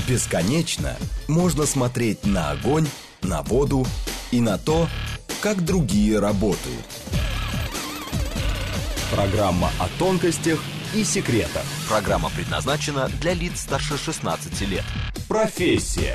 Бесконечно можно смотреть на огонь, на воду и на то, как другие работают. Программа о тонкостях и секретах. Программа предназначена для лиц старше 16 лет. Профессия.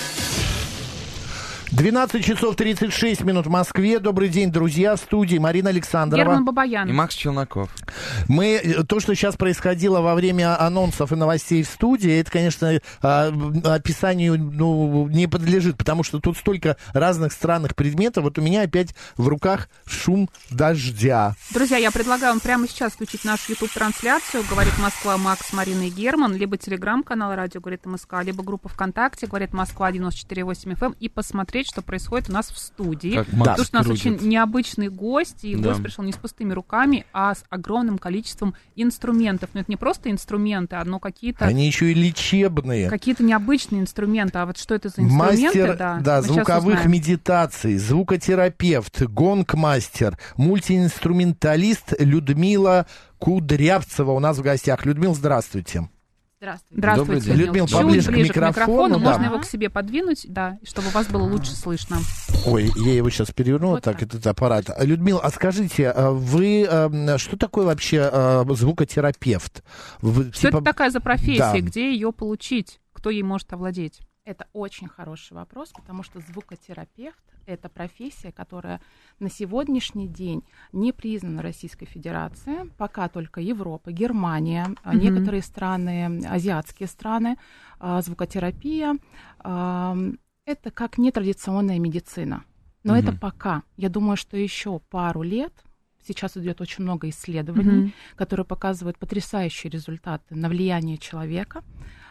12 часов 36 минут в Москве. Добрый день, друзья. В студии Марина Александрова. Герман Бабаян. И Макс Челноков. То, что сейчас происходило во время анонсов и новостей в студии, это, конечно, описанию не подлежит, потому что тут столько разных странных предметов. Вот у меня опять в руках шум дождя. Друзья, я предлагаю вам прямо сейчас включить нашу YouTube-трансляцию «Говорит Москва», Макс, Марина и Герман, либо телеграм-канал «Радио говорит МСК», либо группа ВКонтакте «Говорит Москва» 94.8 FM и посмотреть, что происходит у нас в студии. Потому что у нас очень необычный гость, и гость пришел не с пустыми руками, а с огромным количеством инструментов. Но это не просто инструменты, но какие-то... Они еще и лечебные. Какие-то необычные инструменты. А вот что это за инструменты? Мастер звуковых медитаций, звукотерапевт, гонг-мастер, мультиинструменталист Людмила Кудрявцева у нас в гостях. Людмила, здравствуйте. Здравствуйте. Людмила, поближе к микрофону. Можно его к себе подвинуть, чтобы вас было лучше слышно. Ой, я его сейчас переверну, вот так, этот аппарат. Людмила, а скажите, вы что такое вообще звукотерапевт? Что это такая за профессия? Где ее получить? Кто ей может овладеть? Это очень хороший вопрос, потому что звукотерапевт – это профессия, которая на сегодняшний день не признана Российской Федерацией, пока только Европа, Германия, некоторые страны, азиатские страны. Звукотерапия – это как нетрадиционная медицина. Но это пока. Я думаю, что еще пару лет, сейчас идет очень много исследований, которые показывают потрясающие результаты на влияние человека.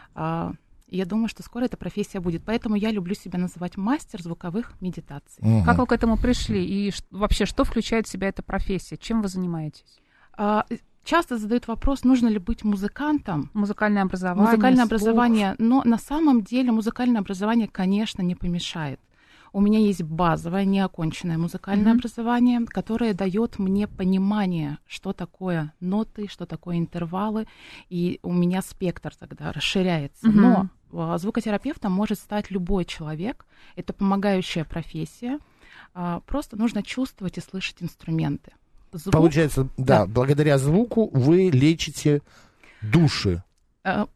Я думаю, что скоро эта профессия будет. Поэтому я люблю себя называть мастер звуковых медитаций. Как вы к этому пришли? И вообще, что включает в себя эта профессия? Чем вы занимаетесь? Часто задают вопрос, нужно ли быть музыкантом. Музыкальное образование. Музыкальное образование. Но на самом деле музыкальное образование, конечно, не помешает. У меня есть базовое, неоконченное музыкальное образование, которое дает мне понимание, что такое ноты, что такое интервалы, и у меня спектр тогда расширяется. Но звукотерапевтом может стать любой человек. Это помогающая профессия. Просто нужно чувствовать и слышать инструменты. Звук, получается, благодаря звуку вы лечите души. Как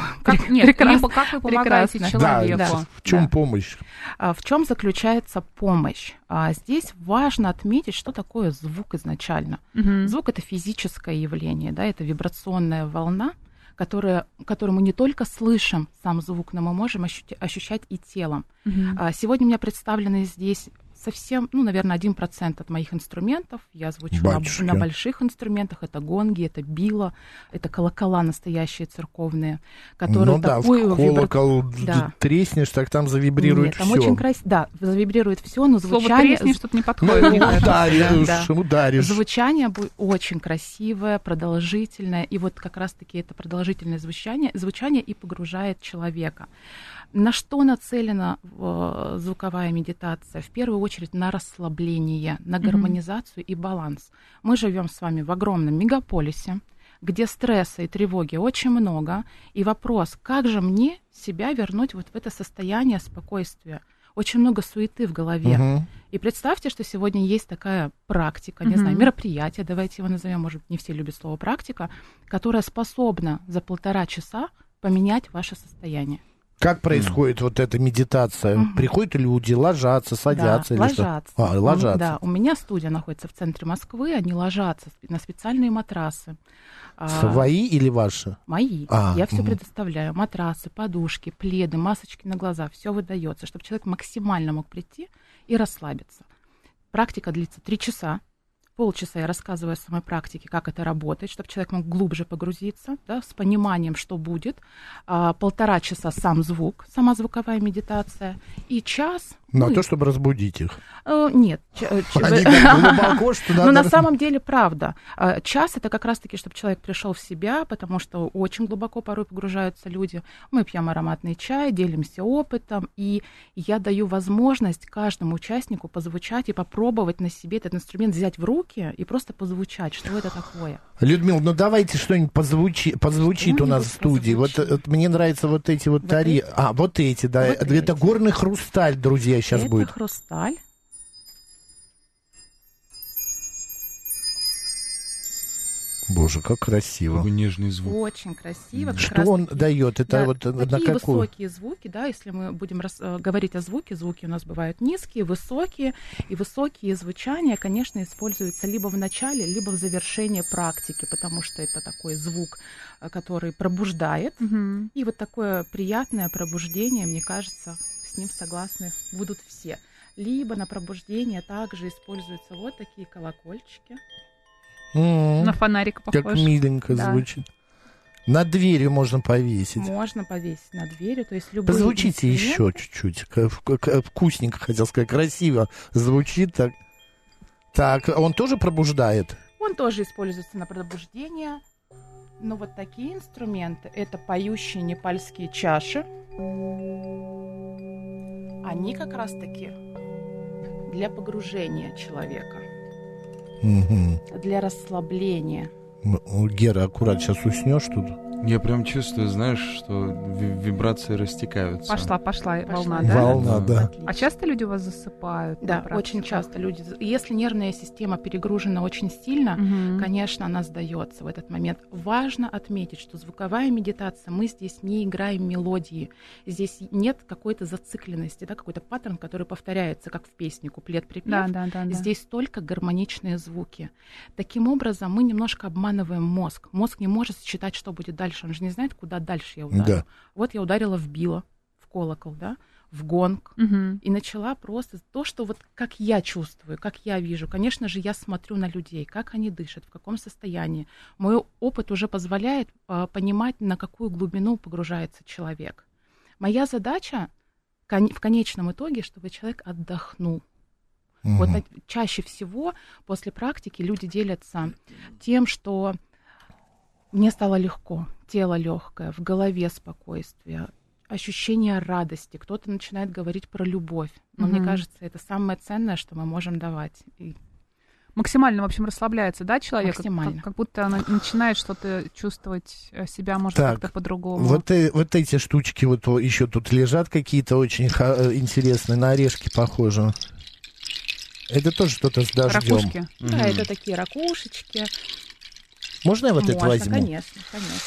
вы помогаете человеку? Да, в чем помощь? В чем заключается помощь? Здесь важно отметить, что такое звук изначально. Звук — это физическое явление, это вибрационная волна, которую мы не только слышим сам звук, но мы можем ощущать и телом. Сегодня у меня представлены здесь совсем, наверное, 1% от моих инструментов. Я звучу на больших инструментах. Это гонги, это било, это колокола настоящие церковные, которые такую колокол треснешь, так там завибрирует все. Там очень красиво. завибрирует все, но звучание... Слово треснешь, что-то не подходит. Ударишь. Звучание будет очень красивое, продолжительное, и вот как раз-таки это продолжительное звучание и погружает человека. На что нацелена звуковая медитация? В первую очередь на расслабление, на гармонизацию и баланс. Мы живем с вами в огромном мегаполисе, где стресса и тревоги очень много, и вопрос, как же мне себя вернуть вот в это состояние спокойствия? Очень много суеты в голове. И представьте, что сегодня есть такая практика, не знаю, мероприятие, давайте его назовем, может, не все любят слово практика, которая способна за 1,5 часа поменять ваше состояние. Как происходит вот эта медитация? Приходят люди, ложатся, садятся? Да, или ложатся. Что? Ложатся. У меня студия находится в центре Москвы, они ложатся на специальные матрасы. Свои или ваши? Мои. Я все предоставляю. Матрасы, подушки, пледы, масочки на глаза. Все выдается, чтобы человек максимально мог прийти и расслабиться. Практика длится 3 часа. Полчаса я рассказываю о самой практике, как это работает, чтобы человек мог глубже погрузиться, с пониманием, что будет. 1,5 часа сам звук, сама звуковая медитация. И час На то, чтобы разбудить их. Нет. Они так глубоко, что надо... Но на самом деле, правда. Час — это как раз-таки, чтобы человек пришел в себя, потому что очень глубоко порой погружаются люди. Мы пьем ароматный чай, делимся опытом, и я даю возможность каждому участнику позвучать и попробовать на себе этот инструмент взять в руки и просто позвучать, что это такое. Людмила, ну давайте что-нибудь позвучит у нас в студии. Вот мне нравятся вот эти вот тарелки. Вот эти, да. Вот это эти. горный хрусталь, друзья, сейчас Это будет. хрусталь. Боже, как красиво. Какой нежный звук. Очень красиво. как Что раз он таки. дает? Это Да, вот на такие какую? высокие звуки, да, если мы будем говорить о звуке, звуки у нас бывают низкие, высокие, и высокие звучания, конечно, используются либо в начале, либо в завершении практики, потому что это такой звук, который пробуждает, и вот такое приятное пробуждение, мне кажется, с ним согласны будут все. Либо на пробуждение также используются вот такие колокольчики. На фонарик похож. Как миленько Да. звучит. Над дверью можно повесить. Можно повесить над дверью, то есть любые Позвучите еще инструменты. чуть-чуть. Вкусненько, хотел сказать, красиво звучит так. Так, он тоже пробуждает? Он тоже используется на пробуждение. Но вот такие инструменты, это поющие непальские чаши. Они как раз-таки для погружения человека, Угу. для расслабления. Гера, аккурат, сейчас уснешь тут? Я прям чувствую, знаешь, что вибрации растекаются. Пошла волна, Пошла. да? Волна, да. Отлично. А часто люди у вас засыпают? на Да, практике? очень часто люди. Если нервная система перегружена очень сильно, Мгм. конечно, она сдается в этот момент. Важно отметить, что звуковая медитация, мы здесь не играем мелодии, здесь нет какой-то зацикленности, да, какой-то паттерн, который повторяется, как в песне, куплет-припев. Да. Здесь только гармоничные звуки. Таким образом, мы немножко обманываем мозг. Мозг не может считать, что будет дальше. Он же не знает, куда дальше я ударю. Да. Вот я ударила в било, в колокол, да, в гонг. Мгм. И начала просто то, что вот как я чувствую, как я вижу. Конечно же, я смотрю на людей, как они дышат, в каком состоянии. Мой опыт уже позволяет понимать, на какую глубину погружается человек. Моя задача в конечном итоге, чтобы человек отдохнул. Вот чаще всего после практики люди делятся тем, что мне стало легко, тело легкое, в голове спокойствие, ощущение радости. Кто-то начинает говорить про любовь. Но мне кажется, это самое ценное, что мы можем давать. И Максимально, в общем, расслабляется, да, человек? Максимально. Как будто она начинает что-то чувствовать себя, может, Так, как-то по-другому. Вот эти штучки вот еще тут лежат какие-то очень интересные, на орешки похожи. Это тоже что-то с дождем. Ракушки. да, это такие ракушечки. Можно я вот это Можно, возьму? конечно.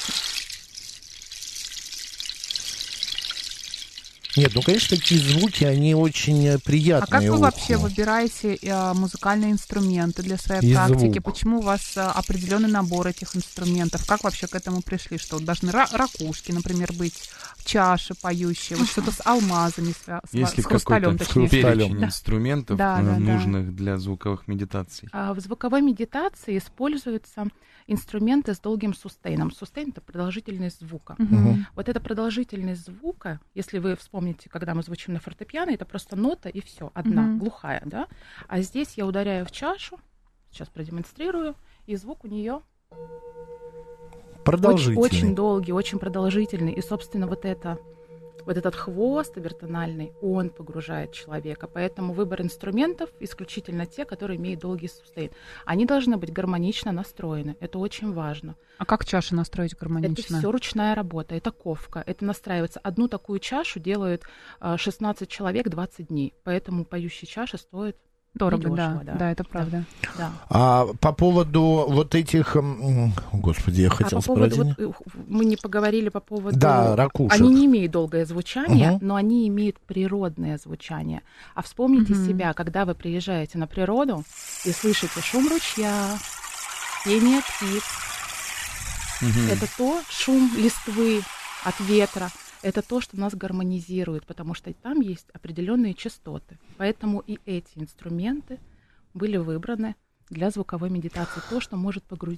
Нет, ну, конечно, такие звуки, они очень А приятные. как вы уху. вообще выбираете музыкальные инструменты для своей И практики? звук. Почему у вас определенный набор этих инструментов? Как вообще к этому пришли? Что вот должны ракушки, например, быть, чаши поющие, вот что-то с алмазами, Есть ли с хрусталем, какой-то точнее. перечень Да. инструментов, Да. нужных для звуковых медитаций? В звуковой медитации используются инструменты с долгим сустейном. Сустейн — это продолжительность звука. Мгм. Вот эта продолжительность звука, если вы вспомните, когда мы звучим на фортепиано, это просто нота и все, одна, Мгм. глухая, да? А здесь я ударяю в чашу, сейчас продемонстрирую, и звук у нее Продолжительный. очень долгий, очень продолжительный. И, собственно, вот этот хвост обертональный, он погружает человека. Поэтому выбор инструментов исключительно те, которые имеют долгий сустейн. Они должны быть гармонично настроены. Это очень важно. А как чаши настроить гармонично? Это все ручная работа, это ковка, это настраивается. Одну такую чашу делают 16 человек 20 дней. Поэтому поющие чаши стоят Дорого, недешево, да, это правда. Да. А по поводу вот этих... Господи, я хотел по поводу, спросить. мы не поговорили по поводу... Да, ракушек. Они не имеют долгое звучание, Мгм. но они имеют природное звучание. А вспомните Мгм. себя, когда вы приезжаете на природу и слышите шум ручья, пение птиц. Это то, шум листвы от ветра. Это то, что нас гармонизирует, потому что там есть определенные частоты. Поэтому и эти инструменты были выбраны для звуковой медитации. То, что может погрузить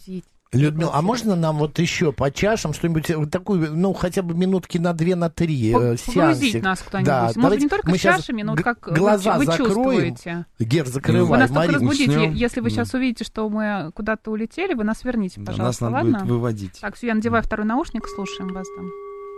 Людмила, а можно нам вот еще по чашам что-нибудь, вот такую, ну, хотя бы минутки на 2, на 3 Погрузить сеансик? нас куда-нибудь. Да, Может, не только с чашами, но вот как глаза вы закроем. чувствуете. Гер, Вы закрывай, нас только Марина. разбудите. Уснем. Если вы сейчас увидите, что мы куда-то улетели, вы нас верните, Да, пожалуйста, нас надо ладно? будет выводить. Так, все, я надеваю второй наушник, слушаем вас там.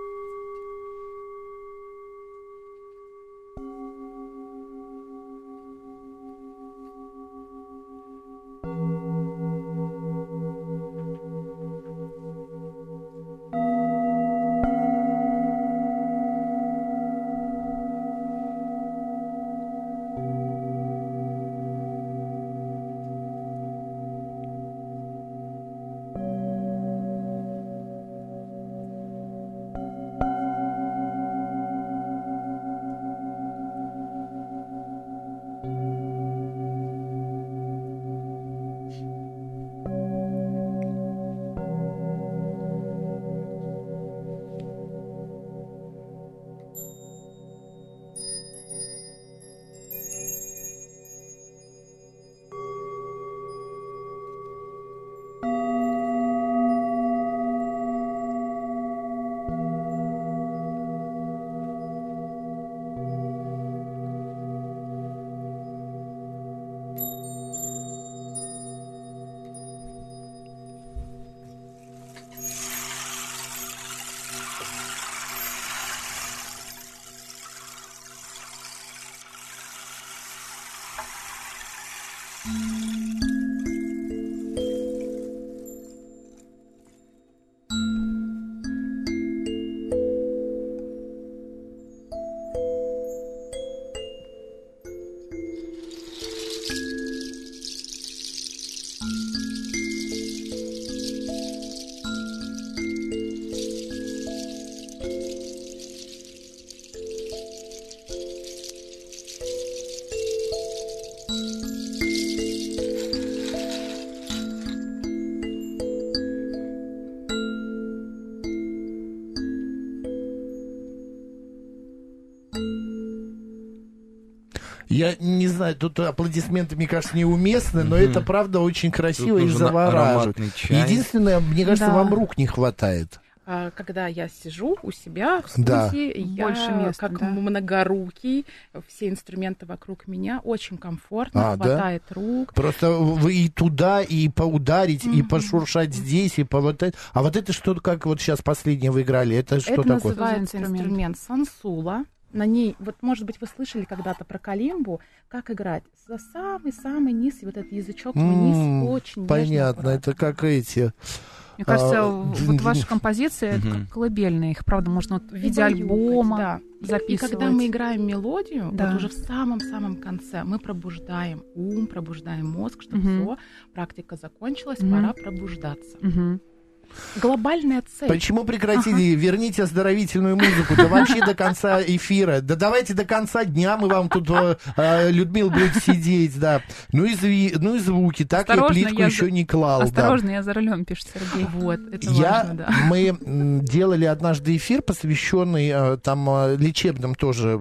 Я не знаю, тут аплодисменты, мне кажется, неуместны, но это правда очень красиво и нужен завораживает. ароматный чай. Единственное, мне кажется, Да. вам рук не хватает. Когда я сижу у себя в Да. студии, я Больше места, как да. многорукий, все инструменты вокруг меня, очень комфортно, А, да? хватает рук. Просто вы и туда, и поударить, и пошуршать здесь, и по вот это. А вот это что, как вот сейчас последнее вы играли, это что Это такое? называется Что за инструмент? инструмент сансула. На ней, вот, может быть, вы слышали когда-то про калимбу, как играть. За самый-самый низ, и вот этот язычок вниз, очень нежно, Понятно, это аккуратно. как эти... Мне кажется, А, вот ваши композиции, это как колыбельные, их, правда, можно вот в И виде баюкать, альбома да. записывать. И когда мы играем мелодию, Да. вот уже в самом-самом конце, мы пробуждаем ум, пробуждаем мозг, чтобы Мгм. все, практика закончилась, Мгм. пора пробуждаться. Мгм. Глобальная цель. Почему прекратили? Верните оздоровительную музыку. Да вообще до конца эфира. Да давайте до конца дня мы вам тут, Людмила, будет сидеть, да. Ну и звуки. Так я Осторожно, плитку я еще не клал. да. Осторожно, я за рулем, пишет Сергей. Вот, это важно, да. Мы делали однажды эфир, посвященный там лечебным тоже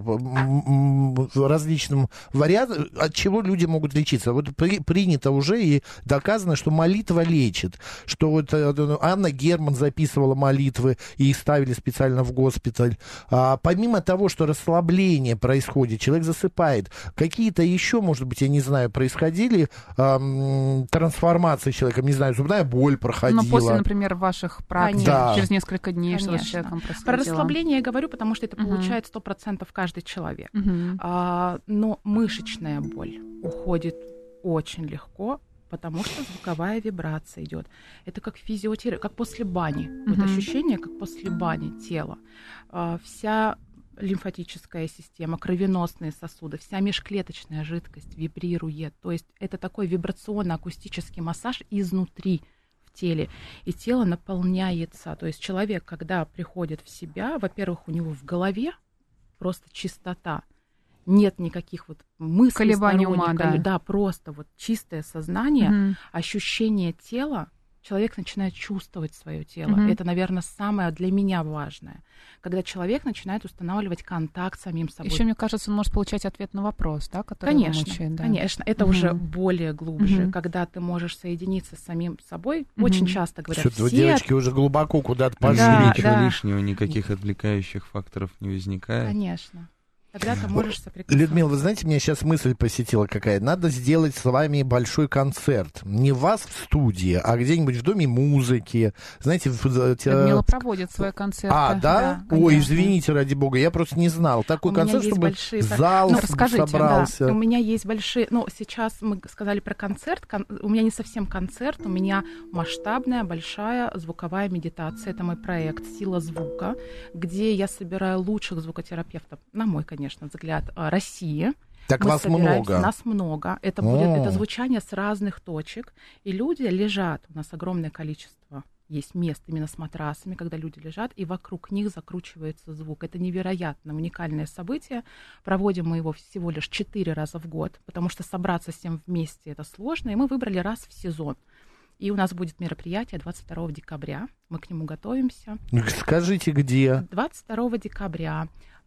различным вариантам, от чего люди могут лечиться. Вот принято уже и доказано, что молитва лечит. Что вот Анна Герман записывала молитвы и их ставили специально в госпиталь. Помимо того, что расслабление происходит, человек засыпает, какие-то еще, может быть, я не знаю, происходили трансформации человека, не знаю, зубная боль проходила. Но после, например, ваших практик, Да. через несколько дней, что с Конечно. человеком Про происходило. расслабление я говорю, потому что это Мгм. получает 100% каждый человек. Мгм. Но мышечная боль уходит очень легко, потому что звуковая вибрация идет. Это как физиотерапия, как после бани. Вот Мгм. ощущение, как после бани тела. Вся лимфатическая система, кровеносные сосуды, вся межклеточная жидкость вибрирует. То есть это такой вибрационно-акустический массаж изнутри в теле. И тело наполняется. То есть человек, когда приходит в себя, во-первых, у него в голове просто чистота. Нет никаких вот мыслей Колебаний сторонних, ума, да. да, просто вот чистое сознание, Мгм. ощущение тела человек начинает чувствовать свое тело. Это, наверное, самое для меня важное. Когда человек начинает устанавливать контакт с самим собой. Еще, мне кажется, он может получать ответ на вопрос, да, который его мучает. Да. Конечно, это уже более глубже, когда ты можешь соединиться с самим собой. Очень часто говорят, что вы, девочки, уже глубоко куда-то пошли. Ничего лишнего, никаких отвлекающих факторов не возникает. Конечно. Тогда ты можешь соприкоснуться. Людмила, вы знаете, меня сейчас мысль посетила какая. Надо сделать с вами большой концерт. Не вас в студии, а где-нибудь в Доме музыки. Знаете, Людмила проводит свои концерты. А, да? Ой, извините, ради бога, я просто не знал. Такой концерт, чтобы зал собрался. Да. У меня есть большие... Ну, сейчас мы сказали про концерт. У меня не совсем концерт, у меня масштабная, большая звуковая медитация. Это мой проект «Сила звука», где я собираю лучших звукотерапевтов, на мой, конечно, взгляд, России. Так вас много. Нас много. Это будет это звучание с разных точек. И люди лежат. У нас огромное количество есть мест именно с матрасами, когда люди лежат, и вокруг них закручивается звук. Это невероятно уникальное событие. Проводим мы его всего лишь 4 раза в год, потому что собраться всем вместе это сложно, и мы выбрали раз в сезон. И у нас будет мероприятие 22 декабря. Мы к нему готовимся. Скажите, где? 22 декабря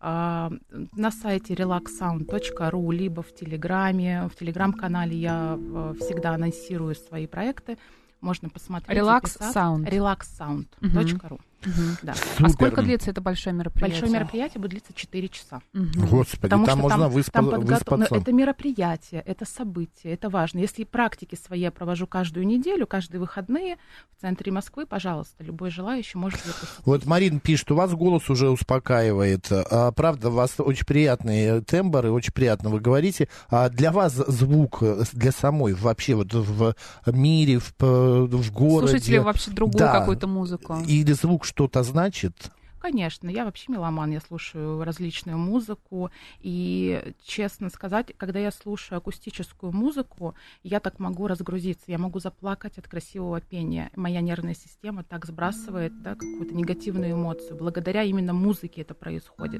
на сайте relaxsound.ru, либо в Телеграме. В Телеграм-канале я всегда анонсирую свои проекты. Можно посмотреть. relaxsound.ru. Да. А сколько длится это большое мероприятие? Большое мероприятие будет длиться 4 часа. Господи, потому там что можно выспаться. Это мероприятие, это событие, это важно. Если практики свои я провожу каждую неделю, каждые выходные в центре Москвы, пожалуйста, любой желающий может ее посетить. Вот Марина пишет, у вас голос уже успокаивает. Правда, у вас очень приятный тембр и очень приятно вы говорите. А для вас звук, для самой вообще вот в мире, в городе... Слушаете ли вы вообще другую какую-то музыку? Или звук что-то значит? Конечно, я вообще меломан, я слушаю различную музыку, и, честно сказать, когда я слушаю акустическую музыку, я так могу разгрузиться, я могу заплакать от красивого пения. Моя нервная система так сбрасывает, да, какую-то негативную эмоцию. Благодаря именно музыке это происходит.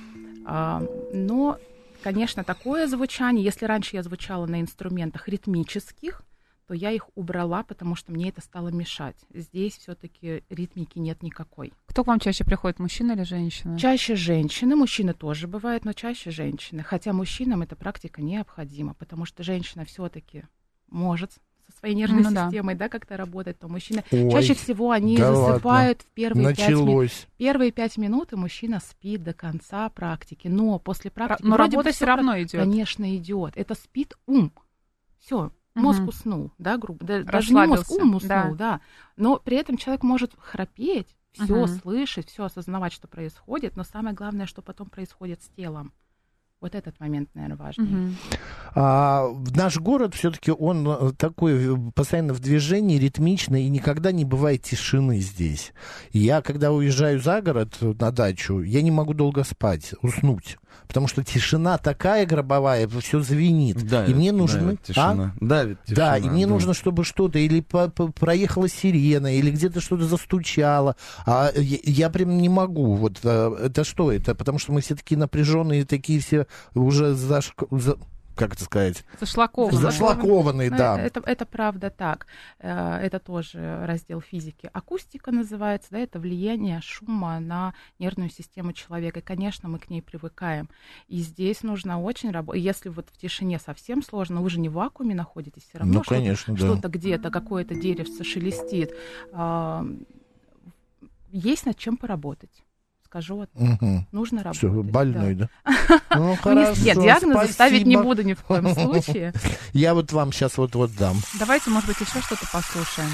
Но, конечно, такое звучание, если раньше я звучала на инструментах ритмических, то я их убрала, потому что мне это стало мешать. Здесь все-таки ритмики нет никакой. Кто к вам чаще приходит, мужчина или женщина? Чаще женщины, мужчины тоже бывают, но чаще женщины. Хотя мужчинам эта практика необходима, потому что женщина все-таки может со своей нервной системой, да, как-то работать, то мужчины... Чаще всего они засыпают в первые 5 минут. Первые 5 минут, и мужчина спит до конца практики. Но после практики... Но работа все равно идет. Конечно, идет. Это спит ум. Все. Мозг уснул, да, грубо. Даже не мозг, ум уснул, да. Но при этом человек может храпеть, все слышать, все осознавать, что происходит, но самое главное, что потом происходит с телом. Вот этот момент, наверное, важный. Наш город все-таки он такой постоянно в движении, ритмичный, и никогда не бывает тишины здесь. Я, когда уезжаю за город на дачу, я не могу долго спать, уснуть. Потому что тишина такая гробовая, все звенит. Да, и мне нужно... тишина. Давит тишина. Да, и мне нужно, чтобы что-то, или проехала сирена, или где-то что-то застучало. А я прям не могу. Вот это что это? Потому что мы все такие напряженные, такие все уже как это сказать? Зашлакованные, да. Это правда так. Это тоже раздел физики. Акустика называется, да, это влияние шума на нервную систему человека. И, конечно, мы к ней привыкаем. И здесь нужно очень работать. Если вот в тишине совсем сложно, вы же не в вакууме находитесь, все равно что-то где-то, какое-то деревце шелестит. Есть над чем поработать. Скажу, вот, нужно работать. Все, больной, да? Ну, хорошо, нет, диагнозы ставить не буду ни в коем случае. Я вот вам сейчас вот дам. Давайте, может быть, еще что-то послушаем.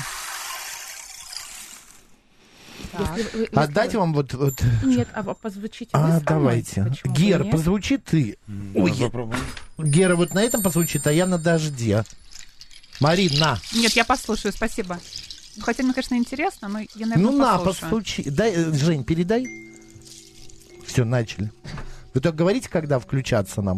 Отдать вам вот... Нет, позвучите вы давайте. Гера, позвучи ты. Ой, Гера вот на этом позвучит, а я на дожде. Марин, на. Нет, я послушаю, спасибо. Хотя мне, конечно, интересно, но я, наверное, послушай. Дай, Жень, передай. Все, начали. Вы только говорите, когда включаться нам.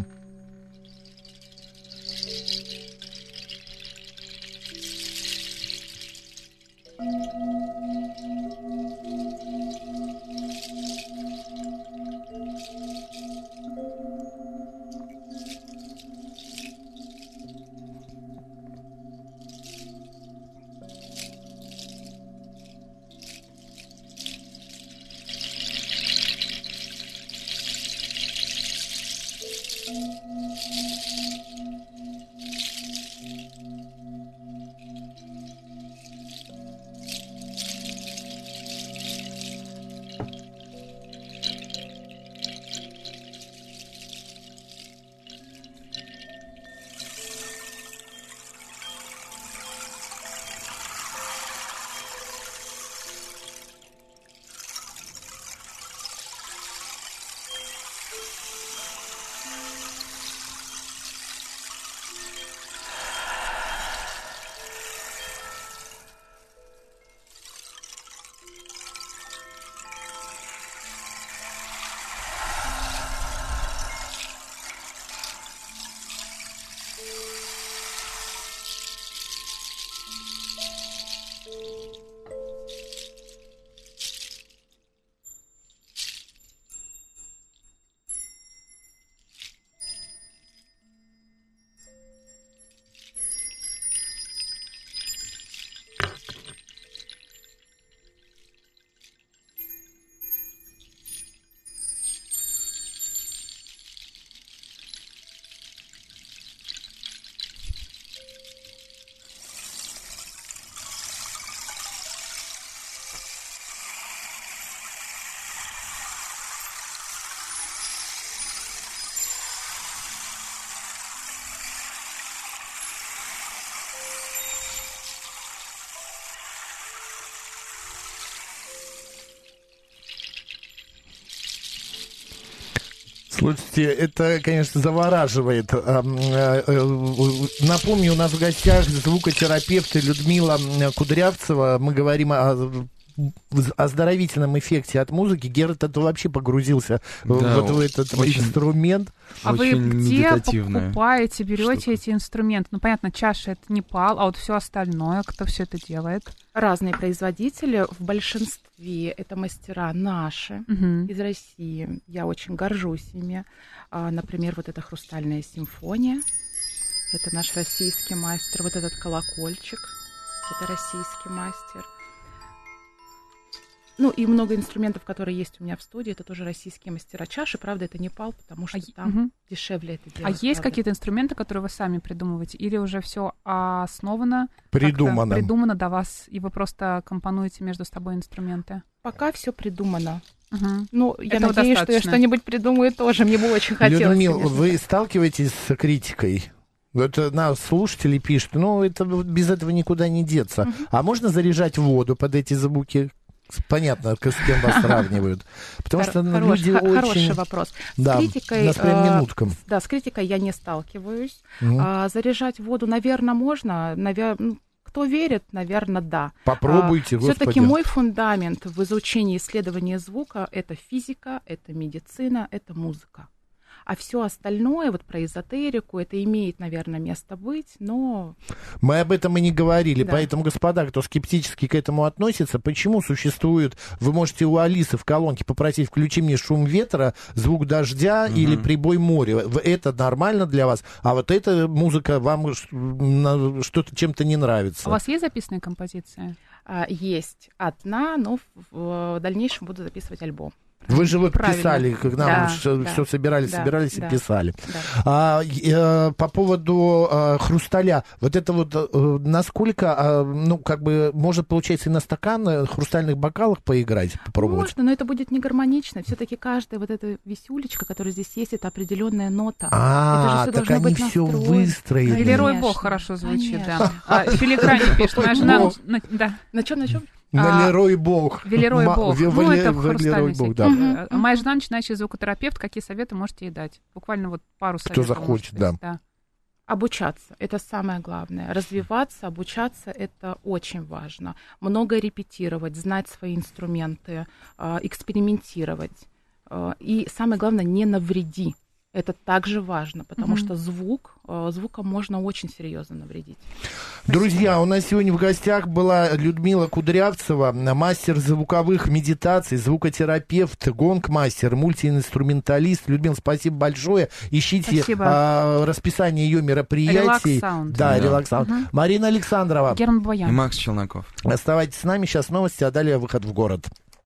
Слушайте, это, конечно, завораживает. Напомню, у нас в гостях звукотерапевт Людмила Кудрявцева. Мы говорим о оздоровительном эффекте от музыки. Герат, ты вообще погрузился в этот инструмент. А вы где покупаете, берете эти инструменты? Ну, понятно, чаша — это Непал, а вот все остальное, кто все это делает? Разные производители, в большинстве это мастера наши, из России. Я очень горжусь ими. Например, вот эта «Хрустальная симфония», это наш российский мастер. Вот этот колокольчик, это российский мастер. Ну, и много инструментов, которые есть у меня в студии, это тоже российские мастера. Чаши, правда, это Непал, потому что там дешевле это делать. А есть какие-то инструменты, которые вы сами придумываете? Или уже все основано? Придумано до вас, и вы просто компонуете между собой инструменты? Пока все придумано. Угу. Ну, я надеюсь, что я что-нибудь придумаю тоже. Мне бы очень хотелось. Людмила, вы сталкиваетесь с критикой? Это нас слушатели пишут, без этого никуда не деться. А можно заряжать воду под эти звуки? Понятно, с кем вас сравнивают. Потому что люди очень... Хороший вопрос. Да, с критикой, нас прям минуткам. Да, с критикой я не сталкиваюсь. Заряжать воду, наверное, можно. Кто верит, наверное, да. Попробуйте, Господи. Все-таки мой фундамент в изучении исследования звука — это физика, это медицина, это музыка. А все остальное, вот про эзотерику, это имеет, наверное, место быть, но... Мы об этом и не говорили, да. Поэтому, господа, кто скептически к этому относится, почему существует... Вы можете у Алисы в колонке попросить: включи мне шум ветра, звук дождя или прибой моря. Это нормально для вас, а вот эта музыка вам что-то чем-то не нравится. У вас есть записанные композиции? Есть одна, но в дальнейшем буду записывать альбом. Вы же вот правильно. Писали, как нам все собирались и писали. Да. По поводу хрусталя, вот это вот насколько, может, получается, и на стакан хрустальных бокалах поиграть, попробовать? Можно, но это будет не гармонично. Все-таки каждая вот эта висюлечка, которая здесь есть, это определенная нота. Так они все выстроены. Велерой Бог хорошо звучит, да. Филиграни пишет, моя жена... На чем? Велерой Бог. Велерой Бог. Это Велерой Бог, да. Моя жена начинающий звукотерапевт. Какие советы можете ей дать? Буквально вот пару советов. Кто захочет, да. Обучаться — это самое главное. Развиваться, обучаться — это очень важно. Много репетировать, знать свои инструменты, экспериментировать. И самое главное, не навреди. Это также важно, потому что звуком можно очень серьезно навредить. Друзья, у нас сегодня в гостях была Людмила Кудрявцева, мастер звуковых медитаций, звукотерапевт, гонг-мастер, мультиинструменталист. Людмила, спасибо большое. Ищите расписание ее мероприятий. Релакс-саунд. Марина Александрова. Герман Бабаян. И Макс Челноков. Оставайтесь с нами. Сейчас новости, а далее выход в город.